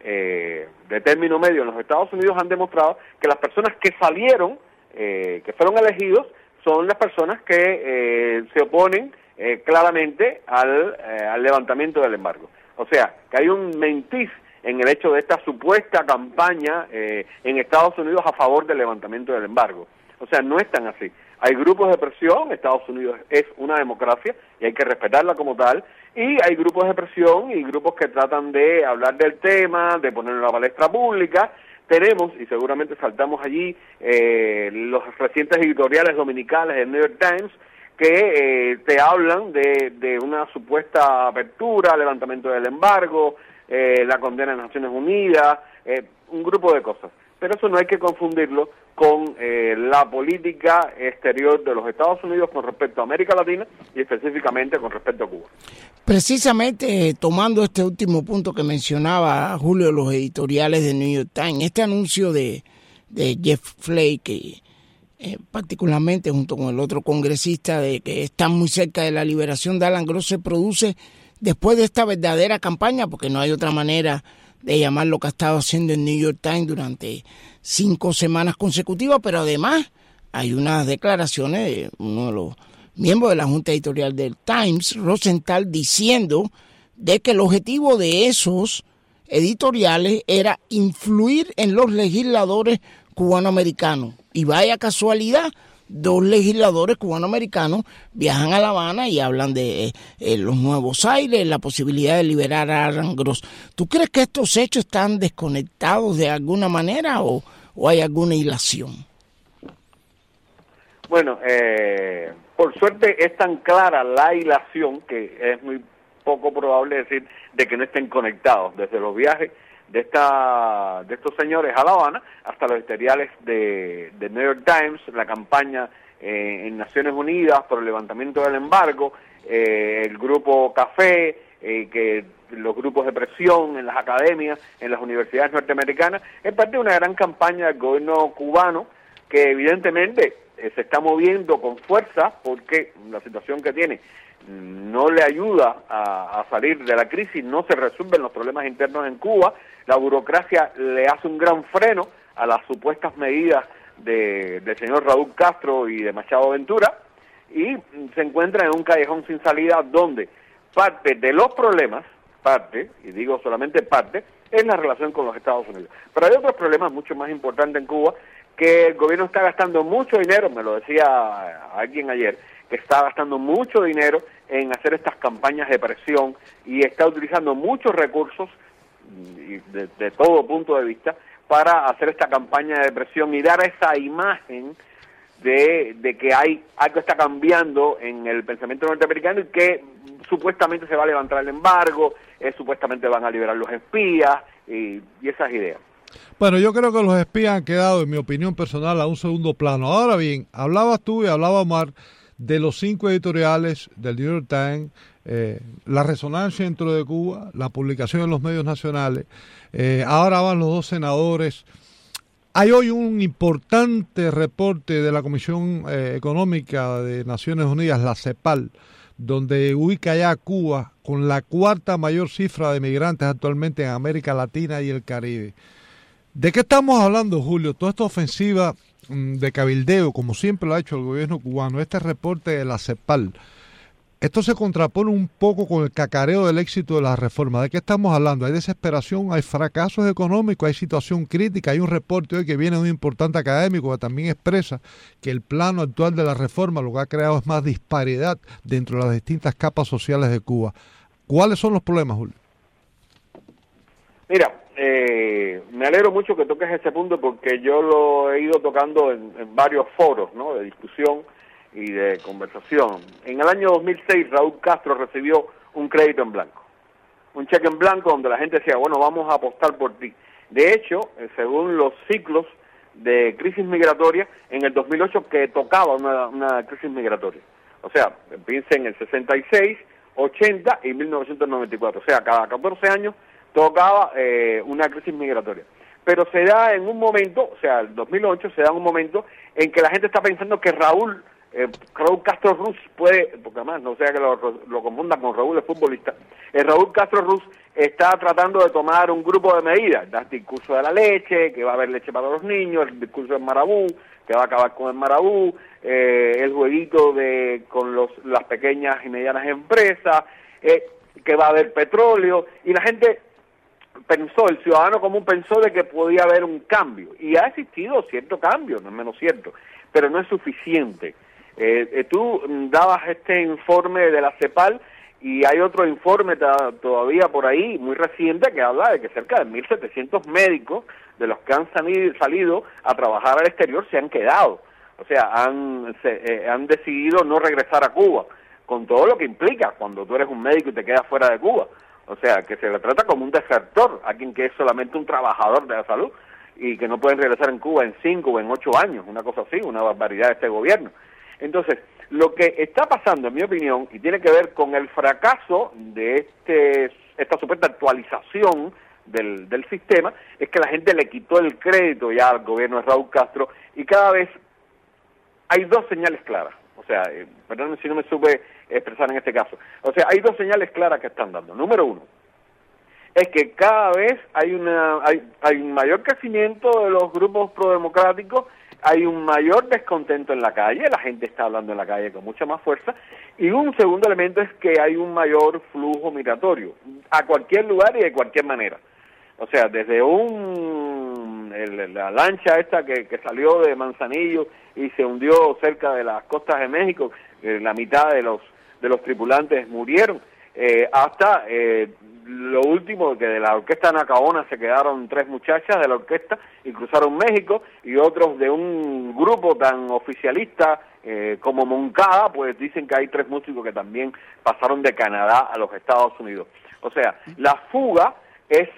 de término medio en los Estados Unidos han demostrado que las personas que salieron, que fueron elegidos, son las personas que se oponen claramente al levantamiento del embargo. O sea, que hay un mentiz en el hecho de esta supuesta campaña en Estados Unidos a favor del levantamiento del embargo. O sea, no es tan así. Hay grupos de presión, Estados Unidos es una democracia y hay que respetarla como tal, y hay grupos de presión y grupos que tratan de hablar del tema, de ponerlo en la palestra pública. Tenemos, y seguramente saltamos allí, los recientes editoriales dominicales del New York Times, que te hablan de una supuesta apertura, levantamiento del embargo, la condena de Naciones Unidas, un grupo de cosas. Pero eso no hay que confundirlo con la política exterior de los Estados Unidos con respecto a América Latina y específicamente con respecto a Cuba. Precisamente tomando este último punto que mencionaba Julio, los editoriales de New York Times, este anuncio de Jeff Flake, que particularmente junto con el otro congresista, de que están muy cerca de la liberación de Alan Gross, se produce después de esta verdadera campaña, porque no hay otra manera de llamar lo que ha estado haciendo el New York Times durante 5 semanas consecutivas, pero además hay unas declaraciones de uno de los miembros de la Junta Editorial del Times, Rosenthal, diciendo de que el objetivo de esos editoriales era influir en los legisladores cubanoamericanos. Y vaya casualidad, 2 legisladores cubanoamericanos viajan a La Habana y hablan de los nuevos aires, la posibilidad de liberar a Alan Gross. ¿Tú crees que estos hechos están desconectados de alguna manera o hay alguna hilación? Bueno, por suerte es tan clara la hilación que es muy poco probable decir de que no estén conectados, desde los viajes de estos señores a La Habana hasta los editoriales de New York Times, la campaña en Naciones Unidas por el levantamiento del embargo, el grupo Café, que los grupos de presión en las academias, en las universidades norteamericanas, es parte de una gran campaña del gobierno cubano que evidentemente se está moviendo con fuerza porque la situación que tiene no le ayuda a salir de la crisis, no se resuelven los problemas internos en Cuba, la burocracia le hace un gran freno a las supuestas medidas del señor Raúl Castro y de Machado Ventura, y se encuentra en un callejón sin salida donde parte de los problemas, y digo solamente parte, es la relación con los Estados Unidos. Pero hay otros problemas mucho más importantes en Cuba, que el gobierno está gastando mucho dinero, me lo decía alguien ayer, que está gastando mucho dinero en hacer estas campañas de presión y está utilizando muchos recursos de todo punto de vista para hacer esta campaña de presión y dar esa imagen de que algo está cambiando en el pensamiento norteamericano y que supuestamente se va a levantar el embargo, supuestamente van a liberar los espías y esas ideas. Bueno, yo creo que los espías han quedado, en mi opinión personal, a un segundo plano. Ahora bien, hablabas tú y hablaba Omar de los 5 editoriales del New York Times, la resonancia dentro de Cuba, la publicación en los medios nacionales, ahora van los 2 senadores. Hay hoy un importante reporte de la Comisión Económica de Naciones Unidas, la CEPAL, donde ubica ya a Cuba con la 4ª mayor cifra de migrantes actualmente en América Latina y el Caribe. ¿De qué estamos hablando, Julio? Toda esta ofensiva de cabildeo, como siempre lo ha hecho el gobierno cubano, este reporte de la CEPAL, esto se contrapone un poco con el cacareo del éxito de la reforma. ¿De qué estamos hablando? Hay desesperación, hay fracasos económicos, hay situación crítica. Hay un reporte hoy que viene de un importante académico que también expresa que el plano actual de la reforma lo que ha creado es más disparidad dentro de las distintas capas sociales de Cuba. ¿Cuáles son los problemas, Julio? Mira, me alegro mucho que toques ese punto porque yo lo he ido tocando en varios foros, ¿no?, de discusión y de conversación. En el año 2006 Raúl Castro recibió un crédito en blanco, un cheque en blanco donde la gente decía, bueno, vamos a apostar por ti. De hecho, según los ciclos de crisis migratoria, en el 2008 que tocaba una crisis migratoria. O sea, piensen en el 66, 80 y 1994. O sea, cada 14 años tocaba una crisis migratoria. Pero se da en un momento, o sea, el 2008 se da en un momento en que la gente está pensando que Raúl Castro Ruz puede, porque además no sea que lo confundan con Raúl el futbolista, Raúl Castro Ruz está tratando de tomar un grupo de medidas, el discurso de la leche, que va a haber leche para los niños, el discurso del marabú, que va a acabar con el marabú, el jueguito con las pequeñas y medianas empresas, que va a haber petróleo, y la gente pensó, el ciudadano común pensó de que podía haber un cambio, y ha existido cierto cambio, no es menos cierto, pero no es suficiente. Tú dabas este informe de la CEPAL y hay otro informe todavía por ahí, muy reciente, que habla de que cerca de 1.700 médicos de los que han salido a trabajar al exterior se han quedado. O sea, han decidido no regresar a Cuba, con todo lo que implica cuando tú eres un médico y te quedas fuera de Cuba. O sea, que se le trata como un desertor, a quien que es solamente un trabajador de la salud y que no pueden regresar en Cuba en 5 o en 8 años, una cosa así, una barbaridad de este gobierno. Entonces, lo que está pasando, en mi opinión, y tiene que ver con el fracaso de esta supuesta actualización del sistema, es que la gente le quitó el crédito ya al gobierno de Raúl Castro y cada vez hay 2 señales claras. O sea, perdón si no me supe expresar en este caso. O sea, hay 2 señales claras que están dando. Número 1, es que cada vez hay un mayor crecimiento de los grupos prodemocráticos, hay un mayor descontento en la calle, la gente está hablando en la calle con mucha más fuerza, y un segundo elemento es que hay un mayor flujo migratorio, a cualquier lugar y de cualquier manera. O sea, desde la lancha esta que salió de Manzanillo y se hundió cerca de las costas de México, la mitad de los tripulantes murieron, hasta lo último, que de la orquesta Nacaona se quedaron 3 muchachas de la orquesta y cruzaron México, y otros de un grupo tan oficialista como Moncada, pues dicen que hay 3 músicos que también pasaron de Canadá a los Estados Unidos. O sea, la fuga es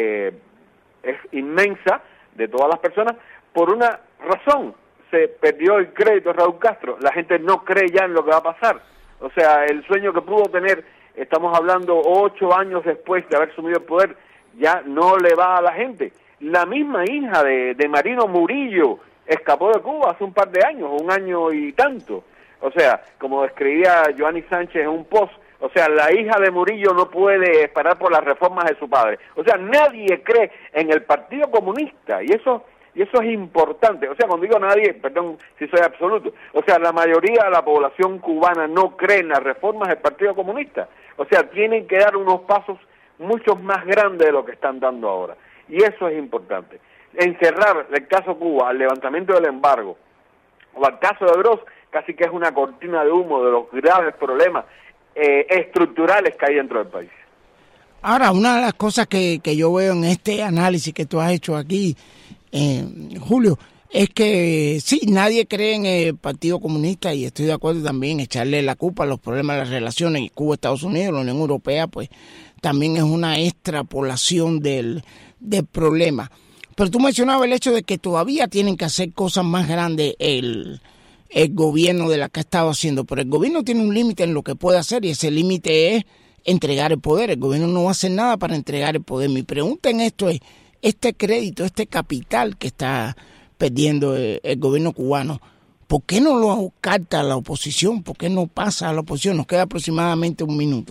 inmensa de todas las personas por una razón. Se perdió el crédito de Raúl Castro, la gente no cree ya en lo que va a pasar. O sea, el sueño que pudo tener, estamos hablando 8 años después de haber asumido el poder, ya no le va a la gente. La misma hija de Marino Murillo escapó de Cuba hace un par de años, 1 año y tanto. O sea, como escribía Joanny Sánchez en un post, o sea, la hija de Murillo no puede esperar por las reformas de su padre. O sea, nadie cree en el Partido Comunista, y eso es importante. O sea, cuando digo nadie, perdón si soy absoluto, o sea, la mayoría de la población cubana no cree en las reformas del Partido Comunista. O sea, tienen que dar unos pasos mucho más grandes de lo que están dando ahora. Y eso es importante. Encerrar el caso Cuba al levantamiento del embargo o al caso de Gross casi que es una cortina de humo de los graves problemas estructurales que hay dentro del país. Ahora, una de las cosas que yo veo en este análisis que tú has hecho aquí, Julio, es que sí, nadie cree en el Partido Comunista, y estoy de acuerdo también en echarle la culpa a los problemas de las relaciones Cuba-Estados Unidos. La Unión Europea pues también es una extrapolación del problema. Pero tú mencionabas el hecho de que todavía tienen que hacer cosas más grandes el gobierno de la que ha estado haciendo, pero el gobierno tiene un límite en lo que puede hacer, y ese límite es entregar el poder. El gobierno no va a hacer nada para entregar el poder. Mi pregunta en esto es, este crédito, este capital que está perdiendo el gobierno cubano, ¿por qué no lo capta la oposición? ¿Por qué no pasa a la oposición? Nos queda aproximadamente 1 minuto.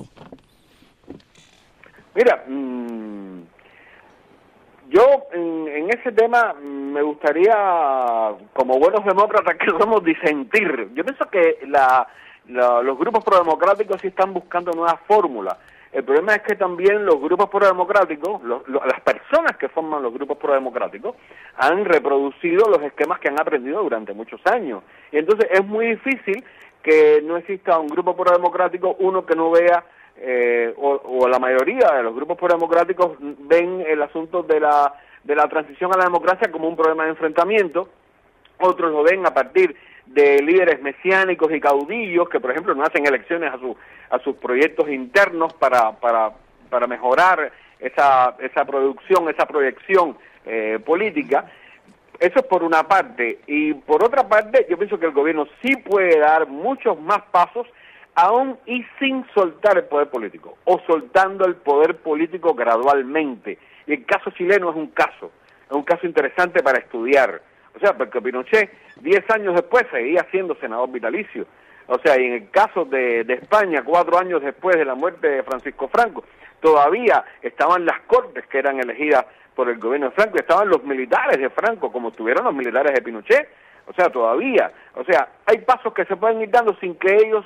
Mira, yo en ese tema me gustaría, como buenos demócratas que somos, disentir. Yo pienso que los grupos prodemocráticos sí están buscando nuevas fórmulas. El problema es que también los grupos prodemocráticos, las personas que forman los grupos prodemocráticos, han reproducido los esquemas que han aprendido durante muchos años. Y entonces es muy difícil que no exista un grupo prodemocrático, uno que no vea, o la mayoría de los grupos prodemocráticos ven el asunto de la transición a la democracia como un problema de enfrentamiento. Otros lo ven a partir de líderes mesiánicos y caudillos que, por ejemplo, no hacen elecciones a sus proyectos internos para mejorar esa producción, esa proyección política. Eso es por una parte. Y por otra parte, yo pienso que el gobierno sí puede dar muchos más pasos, aún y sin soltar el poder político, o soltando el poder político gradualmente. Y el caso chileno es un caso interesante para estudiar. O sea, porque Pinochet, 10 años después, seguía siendo senador vitalicio. O sea, y en el caso de España, 4 años después de la muerte de Francisco Franco, todavía estaban las cortes que eran elegidas por el gobierno de Franco, estaban los militares de Franco, como estuvieron los militares de Pinochet. O sea, todavía. O sea, hay pasos que se pueden ir dando sin que ellos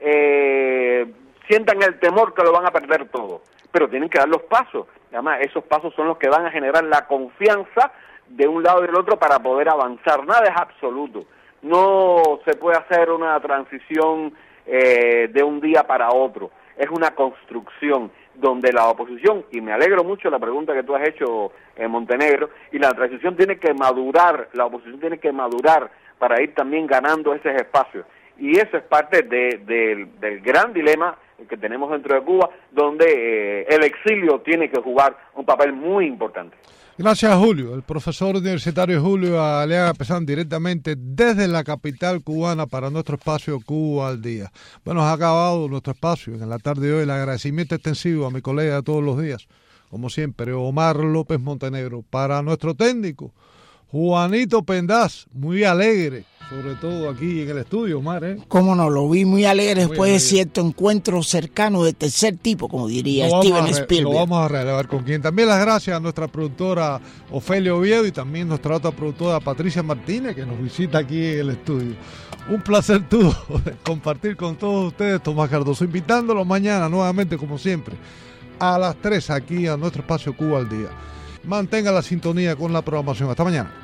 sientan el temor que lo van a perder todo. Pero tienen que dar los pasos. Además, esos pasos son los que van a generar la confianza de un lado y del otro para poder avanzar. Nada es absoluto. No se puede hacer una transición de un día para otro. Es una construcción donde la oposición, y me alegro mucho de la pregunta que tú has hecho en Montenegro, y la transición tiene que madurar, la oposición tiene que madurar para ir también ganando esos espacios. Y eso es parte del gran dilema que tenemos dentro de Cuba, donde el exilio tiene que jugar un papel muy importante. Gracias, Julio. El profesor universitario Julio Aleaga Pesán, directamente desde la capital cubana para nuestro espacio Cuba al Día. Bueno, ha acabado nuestro espacio en la tarde de hoy. El agradecimiento extensivo a mi colega de todos los días, como siempre, Omar López Montenegro. Para nuestro técnico, Juanito Pendaz, muy alegre, sobre todo aquí en el estudio, Omar. Cómo no, lo vi muy alegre después de cierto encuentro cercano de tercer tipo, como diría Steven Spielberg. Lo vamos a relevar con quien. También las gracias a nuestra productora Ofelia Oviedo y también nuestra otra productora Patricia Martínez, que nos visita aquí en el estudio. Un placer todo compartir con todos ustedes, Tomás Cardoso, invitándolo mañana nuevamente, como siempre, a las 3 aquí a nuestro espacio Cuba al Día. Mantenga la sintonía con la programación. Hasta mañana.